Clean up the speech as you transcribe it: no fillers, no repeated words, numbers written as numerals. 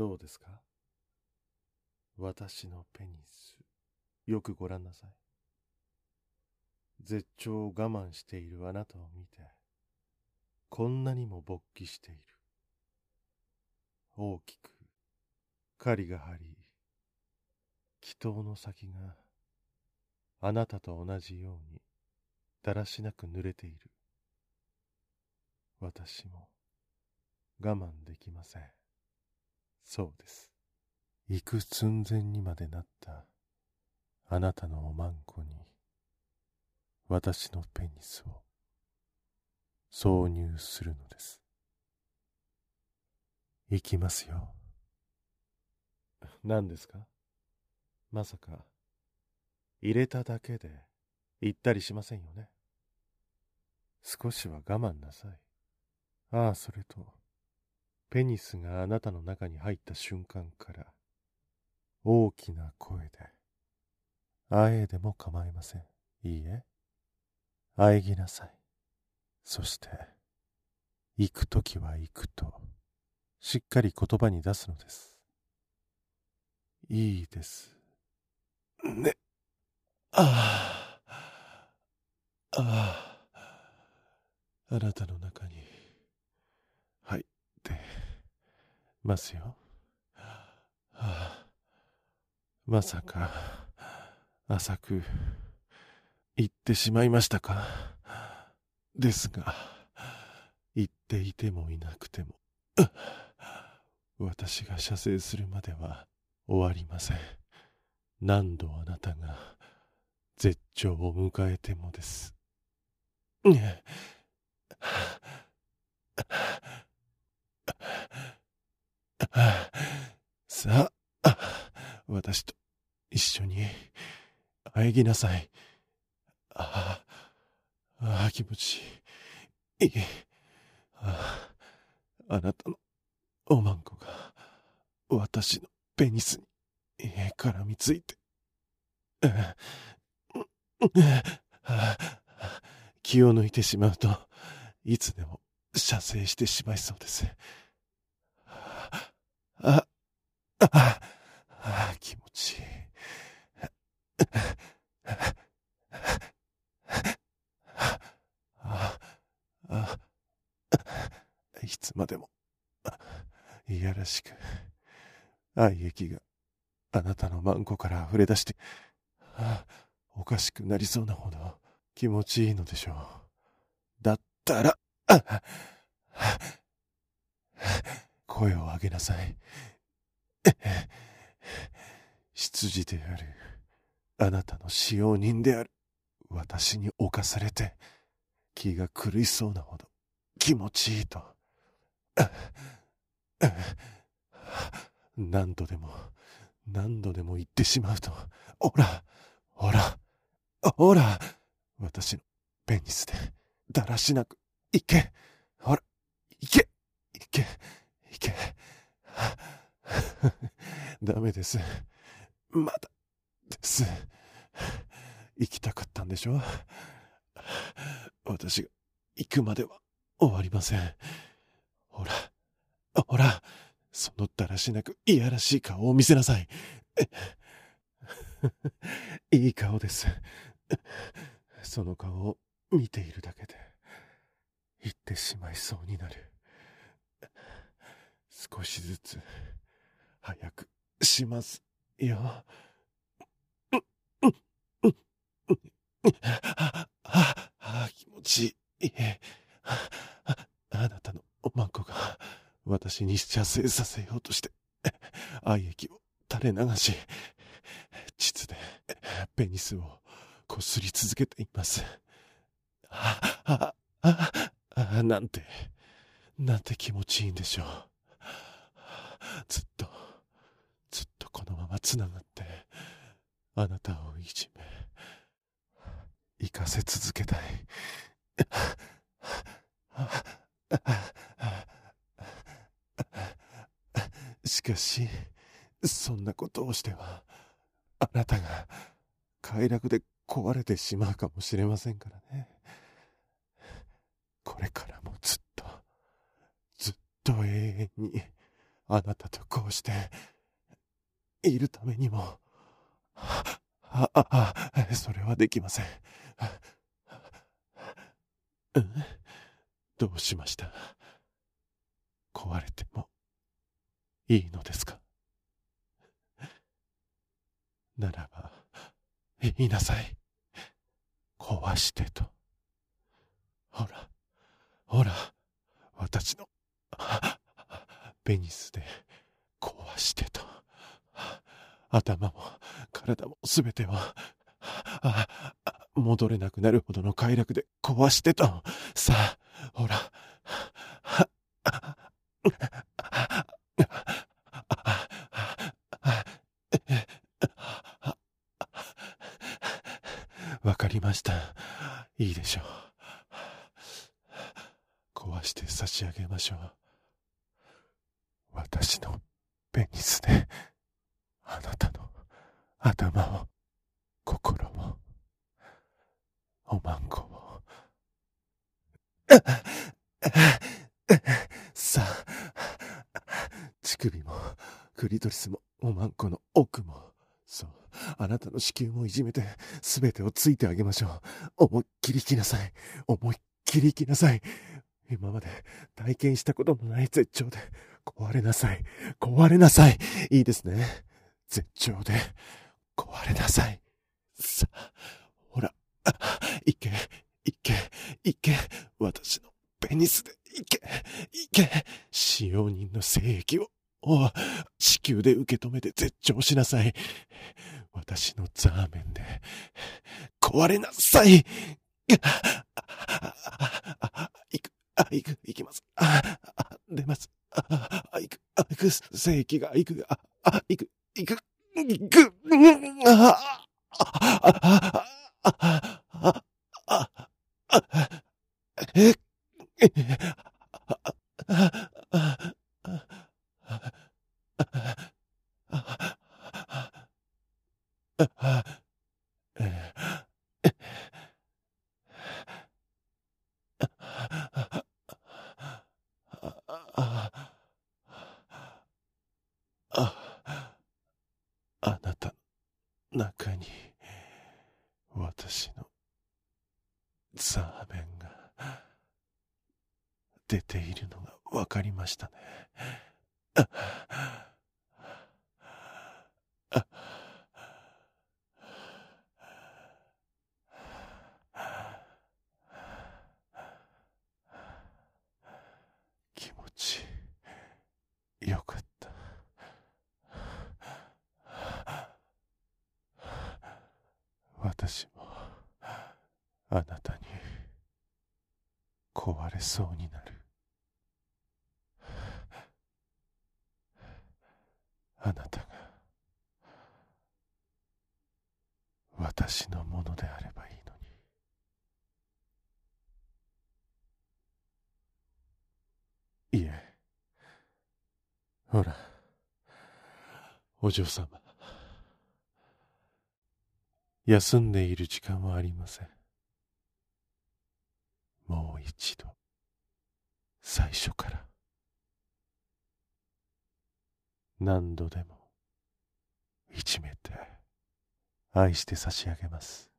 どうですか？私のペニス、よくご覧なさい。絶頂を我慢しているあなたを見て、こんなにも勃起している。大きく、針が張り、気筒の先があなたと同じようにだらしなく濡れている。私も我慢できません。そうです。行く寸前にまでなったあなたのおまんこに私のペニスを挿入するのです。行きますよ。何ですか？まさか入れただけで行ったりしませんよね。少しは我慢なさい。ああ、それとペニスがあなたの中に入った瞬間から大きな声であえでも構いません。いいえ、あえぎなさい。そして行くときは行くとしっかり言葉に出すのです。いいですね。ああ、ああ、あなたの中に入ってますよ。はあ、まさか浅く言ってしまいましたか。ですが、言っていてもいなくても私が射精するまでは終わりません。何度あなたが絶頂を迎えてもです。さあ、私と一緒に喘ぎなさい。ああ、気持ちいい。あなたのおまんこが私のペニスに絡みついて、気を抜いてしまうといつでも射精してしまいそうです。気持ちいい。いつまでもいやらしく愛液があなたのマンコから溢れ出しておかしくなりそうなほど気持ちいいのでしょう。だったら声を上げなさい。執事であるあなたの使用人である私に侵されて気が狂いそうなほど気持ちいいと何度でも言ってしまうと、ほら私のペニスでだらしなくいけ、ほらいけダメです。まだです。行きたかったんでしょ。私が行くまでは終わりません。ほら、そのだらしなくいやらしい顔を見せなさい。いい顔です。その顔を見ているだけで言ってしまいそうになる。少しずつ早くしますよ。気持ちいい。あなたのおまんこが私に射精させようとして愛液を垂れ流し、膣でペニスをこすり続けています。なんて気持ちいいんでしょう。ずっとこのままつながってあなたをいじめ生かせ続けたい。しかしそんなことをしてはあなたが快楽で壊れてしまうかもしれませんからね。これからもずっと永遠にあなたとこうしているためにも、それはできません。どうしました？壊れてもいいのですか？ならば言いなさい。壊してと。ほらほら、私のペニスで壊してと。頭も体もすべてを戻れなくなるほどの快楽で壊してと。さあ、ほら。わかりました。いいでしょう。壊して差し上げましょう。私のペニスであなたの頭を、心を、おまんこを。さあ、乳首もクリトリスもおまんこの奥も、そう、あなたの子宮もいじめてすべてをついてあげましょう。思いっきり行きなさい。思いっきり行きなさい。今まで体験したことのない絶頂で壊れなさい。壊れなさい。いいですね。絶頂で壊れなさい。さあ、ほら、行け、行け、行け。私のペニスで行け、行け。使用人の精液を子宮で受け止めて絶頂しなさい。私のザーメンで壊れなさい。行きます。出ます。行く、精液が行く、行く、あなたの中に私のザーメンが出ているのがわかりましたね。気持ちよかった。私もあなたに壊れそうになる。あなたが私のものであればいいのに。いえ、ほら、お嬢様、休んでいる時間はありません。もう一度、最初から、何度でもいじめて愛して差し上げます。